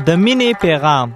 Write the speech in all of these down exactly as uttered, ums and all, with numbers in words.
د مینې پیغام.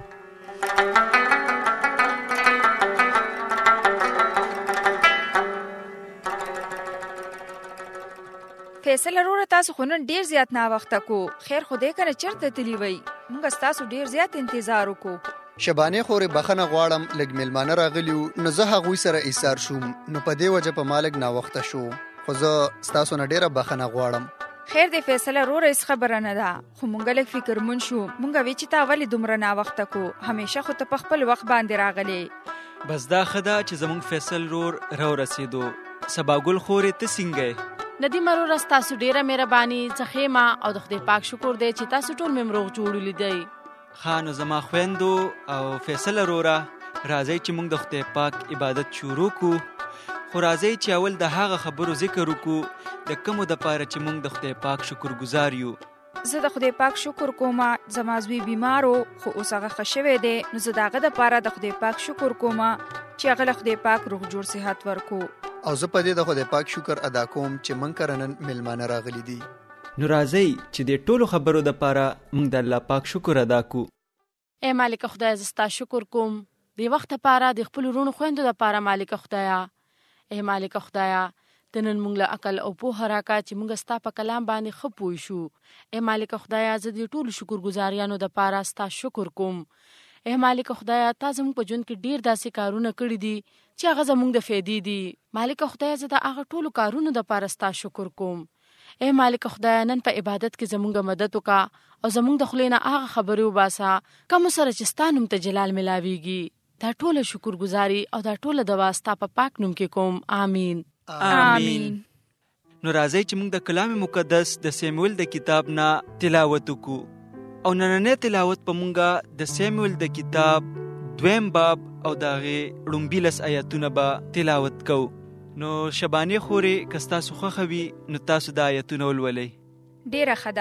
فیصل وروره تاسو خو نن ډیر زیات ناوخته کو. خیر خدای کنه چرته تلی وای. موږ تاسو ډیر زیات انتظار وکړو. شبانه خورې بخنه غواړم، لږ میلمانه راغلیو نو زه هغوی سره ایثار شوم، نو په دې وجه په مالک ناوخته شو، خو زه ستاسو نه ډیره بخنه غواړم. خیر دی فیصله وروره، هیڅ خبره نه ده، خو مونږ لږ فکرمن شو. مونږ وی چې تا ولې دومره ناوخته کو، همیشه خو ته په خپل وخت باندې راغلی. بس دا ښه ده چې زموږ فیصل رور راورسېدو. سباګل خورې ته څنګه یې؟ ندیم وروره ستاسو ډیره مهرباني، زه ښه یم او د خدای پاک شکر دی چې تاسو ټول مې مروغ جوړ ولیدئ. ښه نو زما خویندو او فیصل وروره، راځئ چې موږ د خدای پاک عبادت شروع کړو، خو راځئ چې اول د هغه خبرو ذکر وکړو د کومو دپاره چې موږ د خدای پاک شکر گزار یو. زه د خدای پاک شکر کوم، زما زوی بیمارو خو اوس هغه ښه شوی دی، نو زه د هغه دپاره د خدای پاک شکر کوم چې هغه له خدای پاک روغ جوړ صحت ورکو. او زه په دې د خدای پاک شکر ادا کوم چې موږ کره نن میلمانه راغلي دي. نو راځئ چې د ټولو خبرو دپاره موږ د الله پاک شکر ادا کړو. ای مالک خدای، زه ستا شکر کوم د وخت لپاره، د خپلو وروڼو خویندو دپاره. مالک خدایا، ای مالک خدایا، ته نن موږ له عقل او پوهه راکړه چې موږ ستا په کلام باندې ښه پوه شو. ای مالک خدایا، زه د ټولو شکرګزاریانو دپاره ستا شکر کوم. ای مالک خدایا، تا زموږ په ژوند کې ډیر داسې کارونه کړي دي چې هغه زموږ د فایدې دي. مالک خدایا، زه د هغه ټولو کارونو دپاره ستا شکر کوم. ای مالک خدایا، نن په عبادت کې زموږ مدد وکړه او زموږ د خولې نه هغه خبرې وباسه کومو سره چې ستا نوم ته جلال ملاویږي. دا ټوله شکرګزاري او دا ټوله دعا ستا په پاک نوم کې کوم. آمین آمین. نو راځئ چې موږ د کلام مقدس د سیمویل د کتاب نه تلاوت وکړو، او نننی تلاوت په موږ د سیمویل د کتاب دویم باب او د هغې ړومبي لس آیتونه به تلاوت کوو. نو شبانې خورې که ستاسو خوښه وي نو تاسو د آیتونه ولولئ. ډیره ښه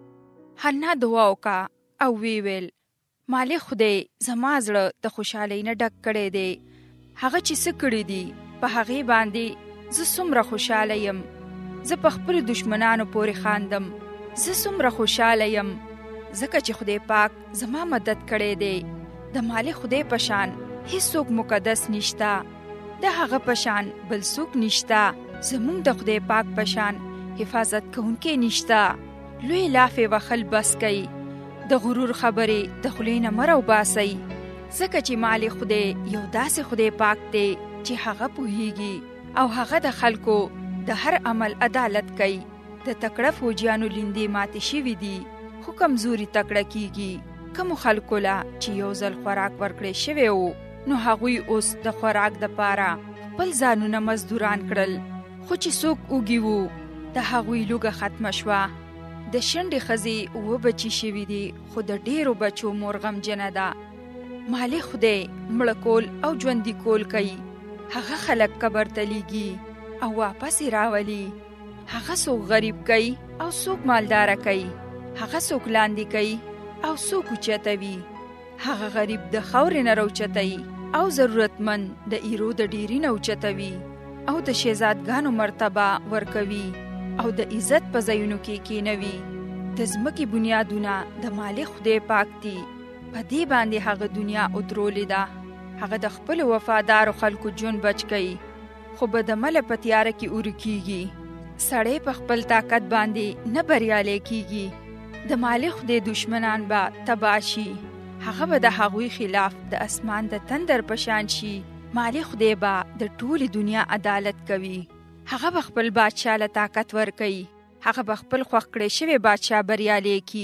ده. حنا دعا وکړه او وی ویل، مالک خدای زما زړه د خوشحالۍ نه ډک کړی دی. هغه چې څه کړي دي په هغې باندې زه څومره خوشحاله یم. زه په خپلو دشمنانو پورې خاندم. زه څومره خوشحاله یم ځکه چې خدای پاک زما مدد کړی دی. د مالک خدای په شان هیڅوک مقدس نشته، د هغه په شان بل څوک نشته. زموږ د خدای پاک په شان حفاظت کوونکی نشته. لوی لافې وخل بس کوي، د غرور خبرې د خولې نه مه راوباسئ، ځکه چې مالک خدای یو داسې خدای پاک دی چې هغه پوهیږي او هغه د خلکو د هر عمل عدالت کوي. د تکړه فوجیانو لیندې ماتې شوي دي، خو کمزوري تکړه کیږي. کومو خلکو له چې یو ځل خوراک ورکړی شوی و، نو هغوی اوس د خوراک دپاره خپل ځانونه مزدوران کړل. خو چې څوک اوږي وو، د هغوی لوږه ختمه شوه. د شنډې ښځې اووه بچي شوي دي، خو د ډیرو بچو مور غمجنه ده. مالک خدای مړه کول او ژوندي کول کوي. هغه خلک قبر ته لیږي او واپس یې راولي. هغه څوک غریب کوي او څوک مالداره کوي. هغه څوک لاندې کوي او څوک اوچتوي. هغه غریب د خاورې نه راوچتوي او ضرورتمند د ایرو د ډیري نه اوچتوي، او د شهزادګانو مرتبه ورکوي او د عزت په ځایونو کې کینوي. د ځمکې بنیادونه د مالک خدای پاک دي، په دې باندې هغه دنیا اترولې ده. هغه د خپلو وفادارو خلکو ژوند بچ کوي، خو بدعمله په تیاره کې ورکیږي. سړی په خپل طاقت باندې نه بریالی کیږي. د مالک خدای دشمنان به تباه شي، هغه به د هغوی خلاف د اسمان د تندر په شان شي. مالک خدای به د ټولې دنیا عدالت کوي. هغه به خپل بادشاه له طاقت ورکوي. هغه به خپل خوښ کړی شوی بادشاه بریالی کی.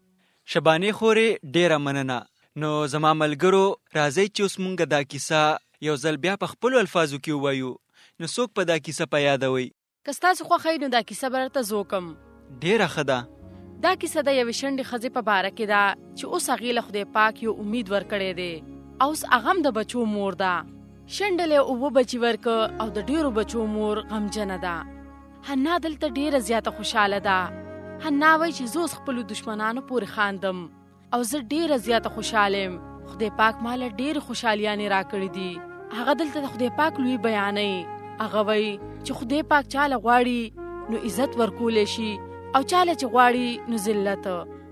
شبانې خورې ډیره مننه. نو زما ملګرو، راځئ چې اوس مونږ دا کیسه یو ځل بیا په خپلو الفاظو کې ووایو. نو څوک په دا کیسه په یادوئ؟ که ستاسو خوښه وي نو دا کیسه به درته زه وکړم. ډیره ښه ده. دا کیسه د یوې شنډې ښځې په باره کې ده چې اوس هغې له خدای پاک یو امید ورکړی دی، او اوس هغه هم د بچو مور ده. شنډلې اووه بچي ورکه او د ډیرو بچو مور غمجنه ده. حنا دلته ډیره زیاته خوشحاله ده. حنا وایي چې زه اوس خپلو دشمنانو پورې خاندم او زه ډیره زیاته خوشحاله یم. خدای پاک ماله ډیرې خوشحالیانې راکړې دي. هغه دلته د خدای پاک لوی بیانوي. هغه وایي چې خدای پاک چاله غواړي نو عزت ورکولی شي، او چاله چې غواړي نو ذلت.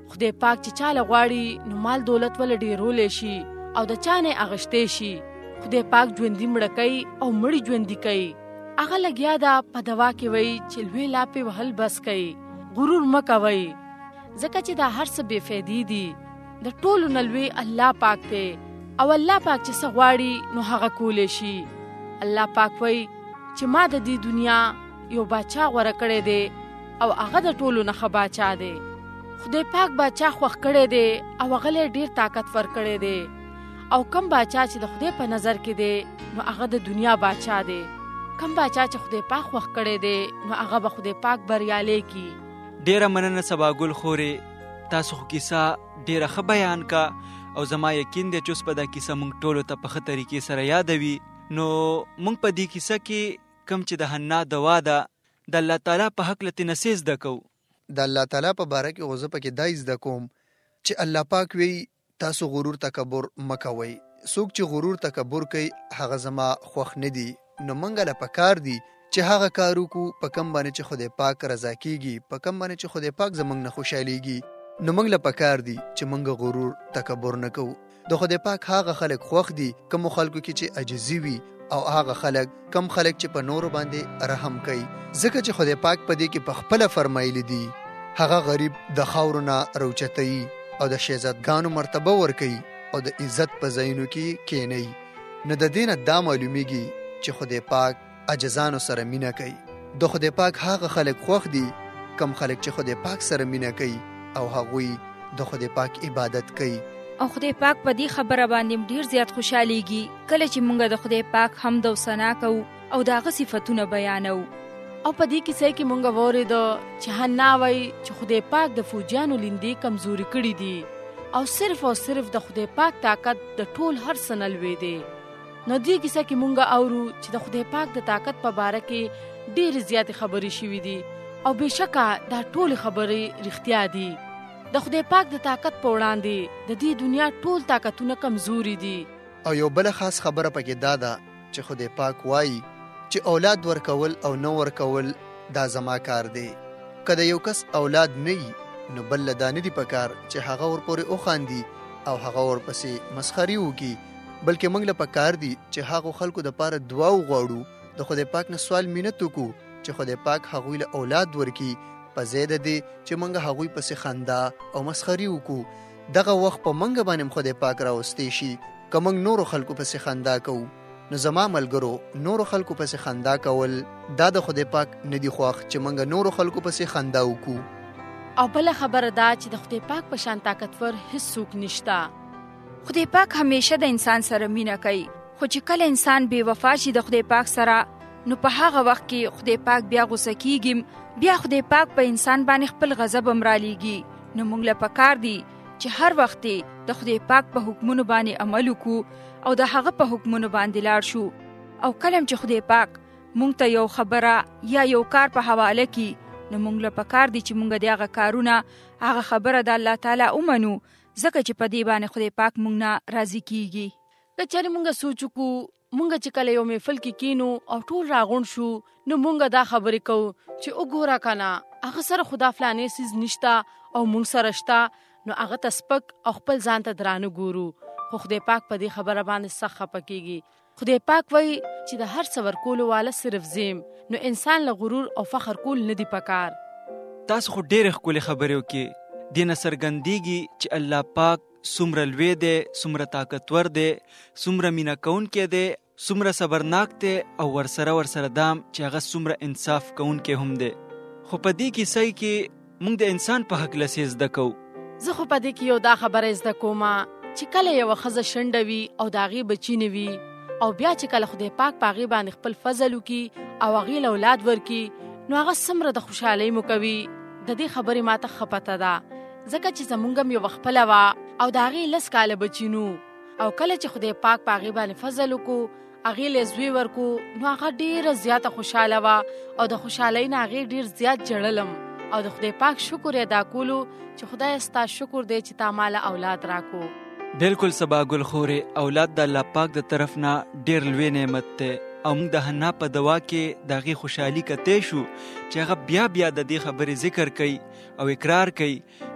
خدای پاک چې چاله غواړي نو مال دولت ول ډیرول شي او د چانه اغشته شي. خدای پاک ژوندۍ مړ کوي او مړی ژوندۍ کوي. هغه لګیا دا په دوا کې وای چې لوی لاپې وهل بس کوي. غرور مکوي ځکه چې دا هر څه بے فایده دي. د ټولو نلوي الله پاک دی او الله پاک چې څه غواړي نو هغه کولې شي. الله پاک وای چې ما د دې دنیا یو باچا غوړه کړی دی او هغه د ټولو نه ښه باچا دی. خدای پاک باچا خوښ کړی دی او هغه له ډیر طاقت ور کړی دی. او کم باچا چې د خدای په نظر کې دی نو هغه د دنیا باچا دی. کم باچا چې خدای پاک خوښ کړی دی نو هغه به خدای پاک بریالی کی. ډیره مننه سبا ګل خورې، تاسو خو کیسه ډیره ښه بیان کا او زما یقین دی چې اوس په دا کیسه مونږ ټولو ته په ښه طریقې سره یادوي. نو مونږ په دې کیسه کې کم چې د حنا دوا ده د الله تعالی په حق لته نسیز د کو د الله تعالی په باره کې غوځه پکې دایز د کوم چې الله پاک وی تاسو غرور تکبر مکوئ. څوک چې غرور تکبر کوي هغه زما خوښ نه دي. نو مونږ له پکار دي چې هغه کارو کو په کم باندې چې خدای پاک رضا کیږي، په کم باندې چې خدای پاک زمونږ نه خوشاليږي. نو مونږ له پکار دي چې مونږ غرور تکبر نه کوو. د خدای پاک هغه خلک خوښ دي کوم خلکو کې چې عاجزي وي او هغه خلک کم خلک چې په نورو باندې رحم کوي. ځکه چې خدای پاک په دې کې په خپل فرمایلی دي هغه غریب د خاورونه روچتای او د شهزادګانو مرتبه ور کوي او د عزت په ځایونو کې کینی. نو د دینه دا معلومیږي چې خدای پاک عجزانو سره مینه کوي. د خدای پاک هغه خلک خوښ دي کم خلک چې خدای پاک سره مینه کوي او هغوی د خدای پاک عبادت کوي. او خدای پاک په دې خبره باندې ډیر زیات خوشاليږي کله چې مونږ د خدای پاک حمد او ثنا کوو او داغه صفاتونه بیانو. او په دې کیسه کې مونږ وریدو چې حنا وای چې خدای پاک د فوجانو لیندې کمزوري کړې دي او صرف او صرف د خدای پاک طاقت د ټول هر سنل وې دي. نو دې کیسه کې مونږ اورو چې د خدای پاک د طاقت په باره کې ډېر زیات خبرې شوې دي او بهشکه دا ټول خبرې رښتیا دي. د خدای پاک د طاقت په وړاندې د دې دنیا ټول طاقتونه کمزوري دي. او یو بل خاص خبره پکې دا ده چې خدای پاک وایي چې اولاد ورکول او نو ورکول دا زما کار دی. کله یو کس اولاد نه وي نو بل دا نه دی پکار چې هغه ورپورې اوخاندي او هغه ورپسې مسخري وکي، بلکې موږ له پکار دی چې هغه خلکو د پاره دعا وغواړو، د خدای پاک نه سوال مینت وکړو چې خدای پاک هغوی له اولاد ورکي په زیاده دی چې موږ هغوی پسې خندا او مسخري وکړو. دغه وخت په موږ باندې خدای پاک راوستي شي که موږ نورو خلکو پسې خندا کوو. نو زما ملګرو نورو خلکو پسې خندا کول دا د خدای پاک نه دی خوښ چې موږ نورو خلکو پسې خندا وکړو. او بل خبره دا چې د خدای پاک په شان طاقتور هیڅ څوک نشته. خدای پاک همیشه د انسان سره مینه کوي، خو چې کله انسان بے وفا شي د خدای پاک سره نو په هغه وخت کې خدای پاک بیا غوسه کیږي، بیا خدای پاک په انسان باندې خپل غضب امرالیږي. نو موږ له پکار دی چې هر وخت د خدای پاک په حکمونو باندې عمل وکړو او د هغه په حکمونو باندې لاړ شو. او کلم چې خدای پاک مونږ ته یو خبره یا یو کار په حواله کی نو مونږ له پکار دي چې مونږ د هغه کارونه هغه خبره د الله تعالی ومنو، ځکه چې په دې باندې خدای پاک مونږ نه راضي کیږي. که چېرې مونږ سوچ وکړو مونږ چې کله یو محفل کې کینو او ټول راغون شو نو مونږ دا خبرې کوو چې وګوره کنه هغه سره خدا فلانې سیز نشته او مونږ سره شته، نو هغه ته سپک او خپل ځان ته درانه ګورو. خو خدای پاک په دې خبره باندې سخت خفه کیږي. خدای پاک وایي چې د هر څه ورکولو والا صرف زم، نو انسان له غرور او فخر کول نه دی پکار. تاسو خو ډېرې ښکلې خبرې وکړې. دې نه څرګندېږي چې الله پاک څومره لوی دی، څومره طاقتور دی، څومره مینه کوونکی دی، څومره صبرناک دی او ورسره ورسره دام چې هغه څومره انصاف کوونکی هم دی. خو په دې کیسه کې موږ د انسان په هکله څه زده کوو. زه خو په دې کې یو دا خبره زده کومه چې کله یو ښځه شنډه وي او د هغې بچي نه وي او بیا چې کله خدای پاک په هغې باندې خپل فضل وکړي او هغې له اولاد ورکړي نو هغه څومره د خوشحالۍ مو کوي. د دې خبرې ماته ښه پته ده، ځکه چې زمونږ هم یوه خپله وه او د هغې لس کاله بچي نو، او کله چې خدای پاک په هغې باندې فضل وکړو هغې له زوی ورکړو نو هغه ډېره زیاته خوشحاله وه او د خوشحالۍ نه هغې ډېر زیات ژړلم او د خدای پاک شکر یې ادا کولو چې خدای ستا شکر دی چې تا ماله اولاد راکو. بالکل سبا ګل خورې، اولاد د الله پاک د طرف نه ډېر لوی نعمت دی او موږ د حنا په دوا کې د هغې خوشحالي کتی شو چې هغه بیا بیا د دې خبرې ذکر کوي او اقرار کوي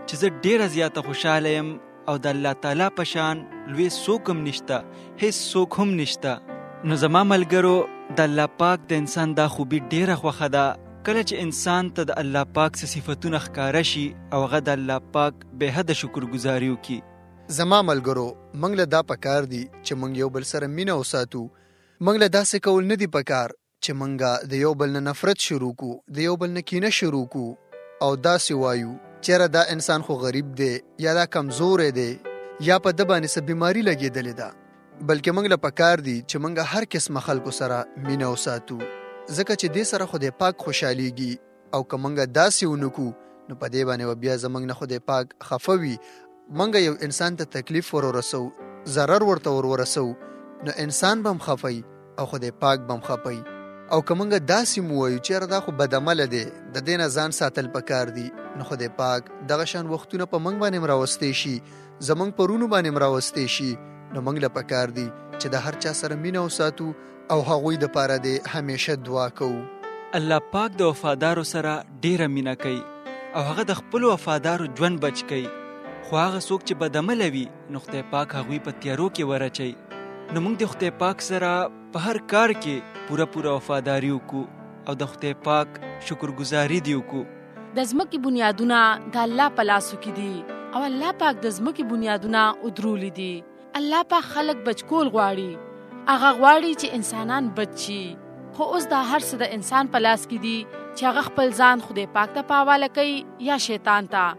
چې زه ډیره زیاته خوشاله یم او د الله تعالی په شان لوی څوک هم نشته، هیڅ څوک هم نشته. نو زما ملګرو، د الله پاک د انسان دا خوبي ډیره خوښه ده کله چې انسان ته د الله پاک څه صفتونه ښکاره شي او هغه د الله پاک بې حده شکرګزاري وکړي. زما ملګرو، موږ له دا پکار دي چې موږ یو بل سره مینه وساتو. موږ له داسې کول نه دي پکار چې موږ د یو بل نه نفرت شروع کو، د یو بل نه کینه شروع کو او داسې وایو چېرې دا انسان خو غریب دی یا دا کمزور دی یا په ده باندې څه بیماري لګېدلې ده. بلکې موږ له پکار دي چې موږ هر قسمه خلکو سره مینه وساتو، ځکه چې دې سره خدای پاک خوشحالېږي. او که موږ داسې ونکو نو په دې باندې بیا زموږ نه خدای پاک خفه وي. موږ یو انسان ته تکلیف ور ورسو، ضرر ورته ور ورسو، نو انسان به هم خفه او خدای پاک به هم خفه. او که موږ داسې مو وایو چېرې دا خو بدعمله دی، د دې نه ځان ساتل پکار دي، نو خدای پاک دغه شان وختونه په موږ باندې هم راوستی شي، زموږ پرونو باندې هم راوستی شي. نو موږ له پکار دي چې د هر چا سره مینه وساتو او هغوی دپاره دې همیشه دعا کوو. الله پاک د وفادارو سره ډیره مینه کوي او هغه د خپلو وفادارو ژوند بچ کوي. خو هغه څوک چې بدعمله وي نو خدای پاک هغوی په تیارو کې ورچوي. نو موږ د خدای پاک سره په هر کار کې پوره پوره وفاداري وکړو او د خدای پاک شکرګزاري دی وکړو. د ځمکې بنیادونه د الله په لاسو کې دي او الله پاک د ځمکې بنیادونه ودرولی دي. الله پاک خلق بچکول غواړي، هغه غواړي چې انسانان بچ شي. خو اوس دا هر څه د انسان په لاس کې دي چې هغه خپل ځان خدای پاک ته په حواله کوي یا شیطان ته.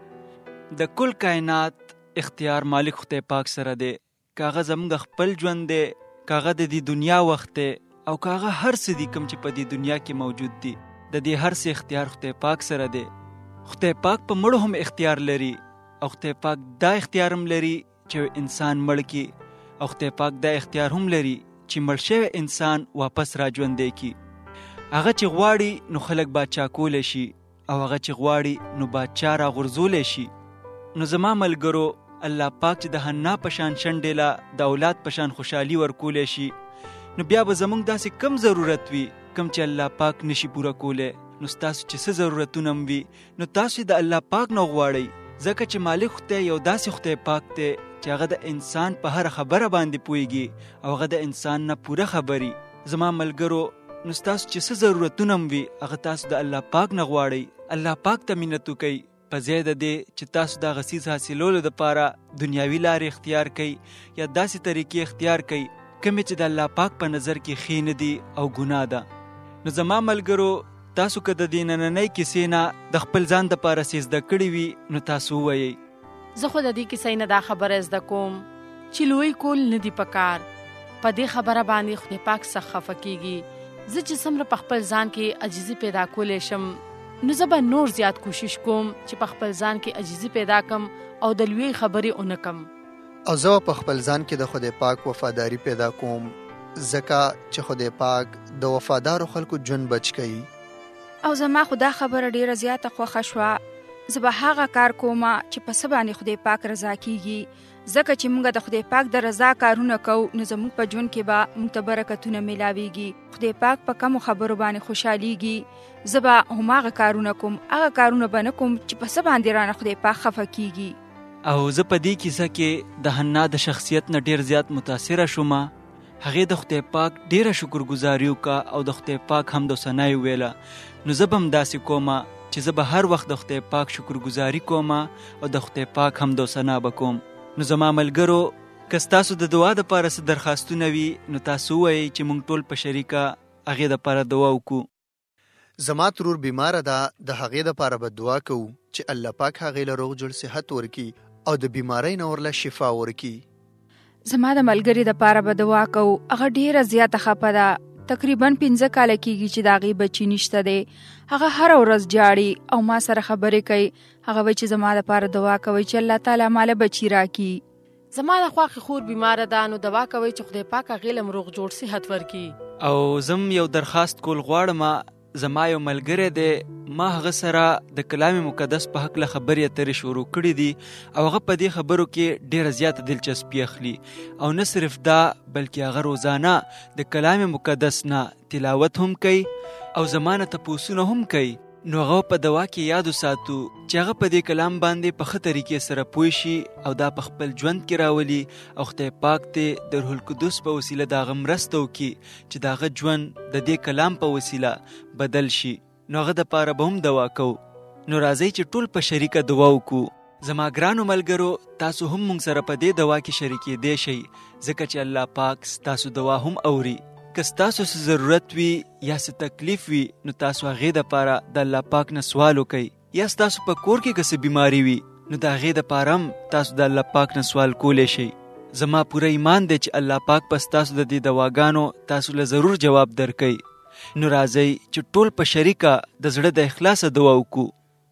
د کل کائنات اختیار مالک خدای پاک سره دی. کاغه زموږ خپل ژوند دی، کاغه د دې دنیا وخت دی او کاغه هر څه دي کوم چې په دې دنیا کې موجود دي، د دې هر څه اختیار خدای پاک سره دی. خدای پاک په مړو هم اختیار لري او خدای پاک دا اختیار هم لري چې انسان مړ کی، او خدای پاک دا اختیار هم لري چې مړ شوی انسان واپس را ژوندی کی. هغه چې غواړي نو خلک باچا کولی شي او هغه چې غواړي نو باچا را غورځولی شي. نو زما ملګرو، الله پاک چې د حنا په شان شنډېله د اولاد په شان خوشحالي ورکولی شي، نو بیا به زموږ داسې کم ضرورت وي کم چې الله پاک نشي پوره کولی. نو ستاسو چې څه ضرورتونه هم وي نو تاسو د الله پاک نه غواړئ، ځکه چې مالک خدای یو داسې خدای پاک دی چې هغه د انسان په هر خبره باندې پوهیږي او هغه د انسان نه پوره خبري. زما ملګرو، نو ستاسو چې څه ضرورتونه هم وي هغه تاسو د الله پاک نه غواړئ. الله پاک ته مینت وکئ په ځای د دې چې تاسو د هغه څیز حاصلولو دپاره دنیاوي لارې اختیار کئ یا داسې طریقې اختیار کئ کومې چې د الله پاک په نظر کې ښې نه دي او ګناه ده. نو زما ملګرو، تاسو که د دې نننۍ کیسې نه د خپل ځان دپاره څه زده کړي وي نو تاسو ووایئ. زه خو د دې کیسې نه دا خبره زده کوم چې لوی کول نه دي پکار. په دې خبره باندې خدای پاک څخه خفه کیږي. زه چې څومره په خپل ځان کې عاجزي پیدا کولی شم نو زه به نور زیات کوشش کوم چې په خپل ځان کې عاجزي پیدا کم او د لوی خبرې ونه کم. او زه په خپل ځان کې د خدای پاک وفاداری پیدا کوم، ځکه چې خدای پاک د وفادارو خلکو ژوند بچ کوي. او زما خو دا خبره ډیره زیاته خوښه شوه. زه به هغه کار کوم چې په څه باندې خدای پاک رضا کیږي، ځکه چې موږ د خدای پاک د رضا کارونه کوو نو زموږ په ژوند کې به موږ ته برکتونه میلاویږي. خدای پاک په کمو خبرو باندې خوشحالیږي. زه به هماغه کارونه کوم، هغه کارونه به نه کوم چې په څه باندې رانه خدای پاک خفه کیږي. او زه په دې کیسه کې د حنا د شخصیت نه ډیر زیات متاثره شوم. هغې د خدای پاک ډیره شکرګزاري وکړه او د خدای پاک حمد و ثنای ویله. نو زه به هم داسې کومه چې زه به هر وخت د خدای پاک شکرګزاري کوم او د خدای پاک حمد و ثنا به کوم. نو زما ملګرو، که ستاسو د دعا دپاره څه درخواستونه وي نو تاسو ووایئ چې موږ ټول په شریکه هغې دپاره دعا وکړو. زما ترور بیماره ده، د هغې دپاره به دعا کوو چې الله پاک هغې له روغ جوړ صحت ورکړي او د بیمارۍ نه ورله شفا ورکړي. زما د ملګري دپاره به دعا کوو، هغه ډیره زیاته خفه ده. تقریبا پنځه کاله کیږي چې د هغې بچي نشته دی. هغه هره ورځ جاړي او ما سره خبرې کوي. هغه وایي چې زما دپاره دعا کوي چې الله تعالی ماله بچي راکړي. زما د خواښې خور بیماره ده نو دعا کوي چې خدای پاک هغې له روغ جوړ صحت ورکړي. او زم یو درخواست کول غواړم. زما یو ملګری دی، ما هغه سره د کلام مقدس په هکله خبرې اترې شروع کړي دي او هغه په دې خبرو کې ډیره زیاته دلچسپي اخلي. او نه صرف دا بلکې هغه روزانه د کلام مقدس نه تلاوت هم کوي او زما نه تپوسونه هم کوي. نو هغه په دوا کې یاد وساتو چې هغه په دې کلام باندې په ښه طریقې سره پوه شي او دا په خپل ژوند کې راولي او خدای پاک ته د روح القدس په وسیله د هغه مرسته وکړي چې د هغه ژوند د دې کلام په وسیله بدل شي. نو هغه دپاره به هم دعا کوو. نو راځئ چې ټول په شریکه دعا وکړو. زما ګرانو ملګرو، تاسو هم موږ سره په دې دعا کې شریکېدی شئ ځکه چې الله پاک ستاسو دعا هم اوري. که ستاسو څه ضرورت وي یا څه تکلیف وي نو تاسو هغې دپاره د الله پاک نه سوال وکئ. یا ستاسو په کور کې که څه بیماري وي نو د هغې دپاره هم تاسو د الله پاک نه سوال کولی شئ. زما پوره ایمان دی چې الله پاک په ستاسو د دې دواګانو تاسو له ضرور جواب درکوي. نو راځئ چې ټول په شریکه د زړه د اخلاصه دعا وکړو.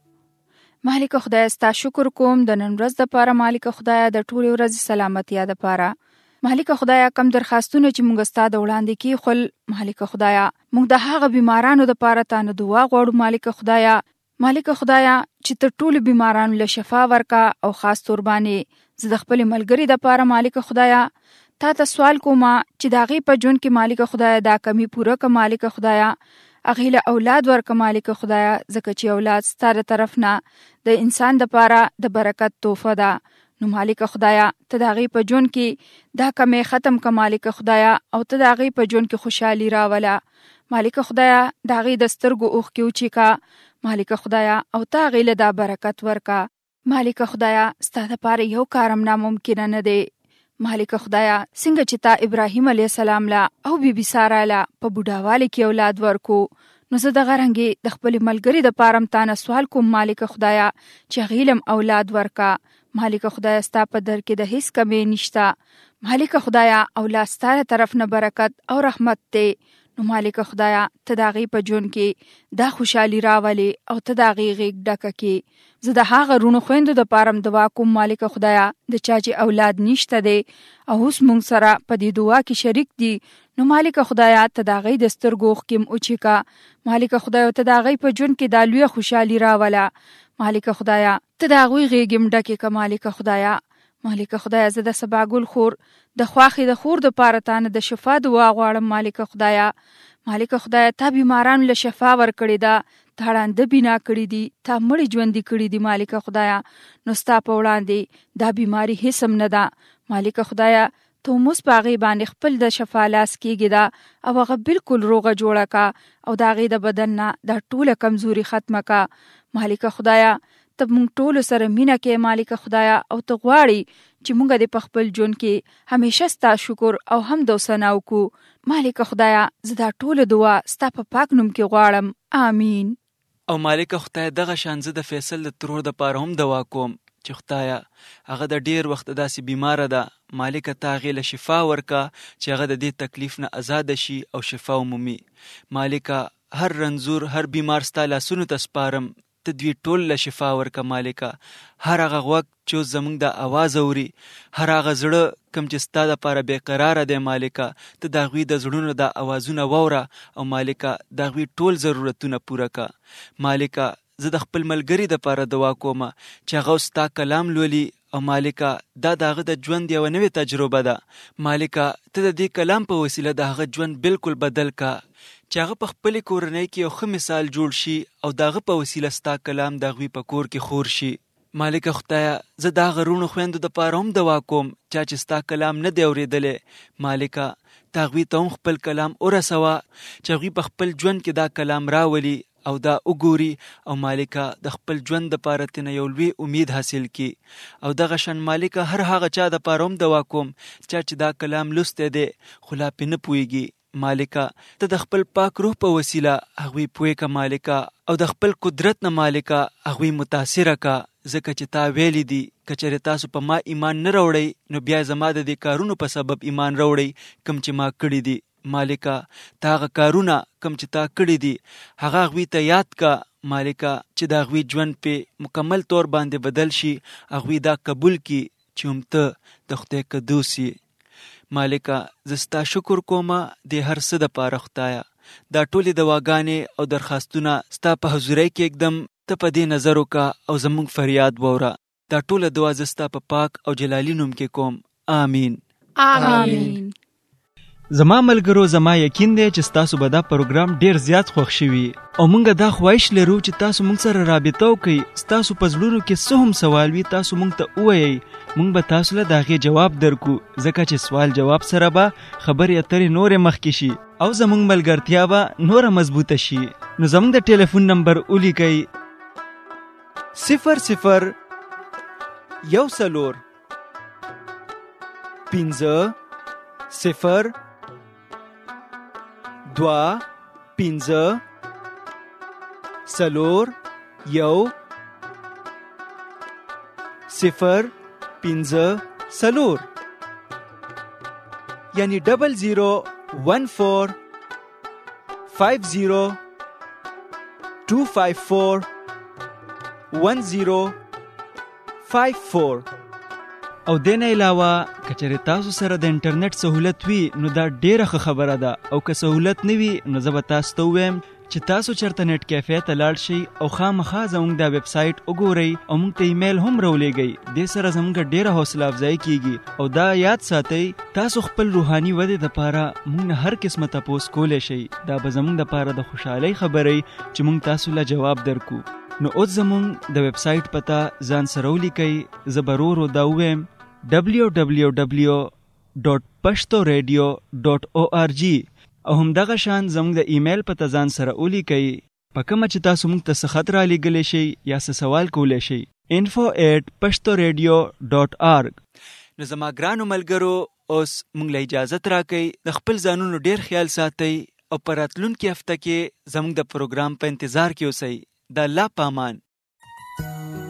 مالک خدای ستا شکر کوم د نن ورځ دپاره. مالک خدای د ټولې ورځې سلامتیا دپاره. مالک خدایا کم درخواستونه چې موږ ستا د وړاندې کیښول، مالک خدایا موږ د هغه بیمارانو دپاره تا نه دعا غواړو. مالک خدایا مالک خدایا چې تر ټولو بیمارانو له شفا ورکا او خاص طور باندې زه د خپل ملګري دپاره مالک خدایا تا ته سوال کوم چې د هغې په ژوند کې مالک خدایا دا کمی پوره که. مالک خدایا هغې له اولاد ورکه مالک خدایا ځکه چې اولاد ستا د طرف نه د انسان دپاره د برکت تحفه ده. نو مالک خدایا ته د هغې په ژوند کې دا کمی ختم که مالک خدایا او ته د هغې په ژوند کې خوشحالي راوله. مالک خدایا د هغې د سترګو اوښکې وچېکه مالک خدایا او ته هغې له دا برکت ورکه. مالک خدایا ستا دپاره یو کار هم ناممکنه نه دی. مالک خدایا څنګه چې تا ابراهیم علیه السلام له او بی بی ساره له په بوډاوالي کې اولاد ورکو، نو زه دغه رنګې د خپل ملګري دپاره هم تا نه سوال کوم مالک خدایا چې هغې له هم اولاد ورکه. مالک خدایا ستا په در کې د هیڅ کمی نشته. مالک خدایا اولاد ستا د طرف نه برکت او رحمت دی. نو مالک خدایا ته د هغې په ژوند کې دا خوشحالي راولې او ته د هغې غېږ ډکه کړې. زه د هغه رونو خویندو دپاره هم دعا کوم مالک خدایا د چا چې اولاد نشته دی او اوس موږ سره په دې دعا کې شریک دي، نو مالک خدایا ته د هغې د سترګو اوښکې هم وچېکه. مالک خدایا ته د هغې په ژوند کې دا لویه خوشحالي راوله. مالک خدایا ته د هغوی غېږې هم ډکې که. مالک خدایا مالک خدایا زه د سبا ګل خور د خواښې د خور دپاره تا نه د شفا دعا غواړم. مالک خدایا مالک خدایا تا بیمارانو له شفا ورکړې ده، تا ړانده بینا کړي دي، تا مړې ژوندي کړي دي. مالک خدایا نو ستا په وړاندې دا بیماري هیڅ هم نه ده. مالک خدایا ته هم اوس په هغې باندې خپل د شفا لاس کېږي ده او هغه بالکل روغه جوړه که او د هغې د بدن نه دا ټوله کمزوري ختمه که. مالک خدایا ته موږ ټولو سره مینه کې مالک خدایا او ته غواړي چې موږ دې په خپل ژوند کې همیشه ستا شکر او حمد او ثنا وکړو. مالک خدایا زه دا ټوله دعا ستا په پاک نوم کې غواړم. آمین. او مالک خدای دغه شان زه د فیصل د ترور دپاره هم دعا کوم چې خدایا هغه د ډیر وخت داسې بیماره ده، مالک ته هغې له شفا ورکه چې هغه د دې تکلیف نه آزاده شي او شفا ومومي. مالک هر رنځور هر بیمار ستا لاسونو ته سپارم، ته دوی ټول له شفا ورکه. مالکه هر هغه غوږ چې اوس زموږ د اواز اوري، هر هغه زړه کوم چې ستا دپاره بې قراره دی، مالکه ته د هغوی د زړونو د اوازونه واوره او مالکه د هغوی ټول ضرورتونه پوره که. مالکه زه د خپل ملګري دپاره دعا کوم چې هغه ستا کلام لولي او مالکه دا د هغه د ژوند یوه نوې تجربه ده. مالکه ته د دې کلام په وسیله د هغه ژوند بالکل بدل که چې هغه په خپلې کورنۍ کې یو ښه مثال جوړ شي او د هغه په وسیله ستا کلام د هغوی په کور کې خور شي. مالک خدایا زه د هغه رونو خویندو دپاره هم دعا کوم چا چې ستا کلام نه دی اورېدلی، مالکه ته هغوی ته هم خپل کلام ورسوه چې هغوی په خپل ژوند کې دا کلام راولي او دا وګوري او مالکه د خپل ژوند دپاره ترنه یو لوی امید حاصل کړي. او دغه شان مالکه هر هغه چا دپاره هم دعا کوم چا چې دا کلام لوستی دی خو لا پرې نه پوهېږي، مالکه ته د خپل پاک روح په وسیله هغوی پوهې که مالکه او د خپل قدرت نه مالکه هغوی متاثره که، ځکه چې تا ویلی دي که چېرې تاسو په ما ایمان نه راوړئ نو بیا زما د دې کارونو په سبب ایمان راوړئ کوم چې ما کړي دي. مالکه تا هغه کارونه کوم چې تا کړي دي هغه هغوی ته یاد که مالکه چې د هغوی ژوند پې مکمل طور باندې بدل شي، هغوی دا قبول کړي چې هم ته د خدای قدوس یې. مالکه زه ستا شکر کوم د هر څه دپاره خدایه، دا ټولې دواګانې او درخواستونه ستا په حضورۍ کې اکدم ته په دې نظر وکړه او زموږ فریاد واوره. دا ټوله دعا زه ستا په پاک او جلالي نوم کې کوم. آمین. آمین. زما ملګرو زما یقین دی چې تاسو به دا پروګرام ډیر زیات خوښ شوي او مونږ دا خواهش لرو چې تاسو مونږ سره رابطه وکړئ. تاسو په زړونو کې څه هم سوال وي تاسو مونږ ته ووایئ، مونږ به تاسو له د هغې جواب درکو، ځکه چې سوال جواب سره به خبرې اترې نورې مخکې شي او زمونږ ملګرتیا به نوره مضبوطه شي. نو زمونږ د ټلیفون نمبر ولیکئ: صفر صفر یو څلور پنځه صفر دوا پنځه څلور یو صفر پنځه څلور، یعنی ډبل زیرو ون فور فایو زیرو ټو فایو فور ون زیرو فایو فور. او دینه علاوه کچره تاسو سره د انټرنیټ سہولت وي نو دا ډیره ښه خبره ده، او که سہولت نه وي نو زه به تاسو ته ووایم چې تاسو چېرته نیټ کیفې ته لاړ شئ او خامخا زموږ دا ویب سایټ وګورئ او موږ ته ایمیل هم راولېږئ. دې سره زموږ ډیره حوصله افزایي کیږي. او دا یاد ساتئ تاسو خپل روحاني ودې دپاره موږ نه هر قسمه تپوس کولی شئ. دا به زموږ دپاره د خوشحالۍ خبرئ چې موږ تاسو له جواب درکو. نو اوس زموږ د ویب سایټ پته ځان سره ولیکئ. زه به ورو ورو دا ووایم: ډبلیو ډبلیو ډبلیو ډاټ پښتو ریډیو ډاټ او آر جي. او همدغه شان زموږ د ایمیل پته ځان سره ولیکئ، په کومه چې تاسو موږ ته څه خط رالیږلی شئ یا څه سوال کولی شئ: info at pashtoradio dot org. نو زما ګرانو ملګرو اوس موږ له اجازت راکئ، د خپل ځانونو ډیر خیال ساتئ او په راتلونکي هفته کې زموږ د پروګرام په انتظار کې اوسئ. د الله په امان.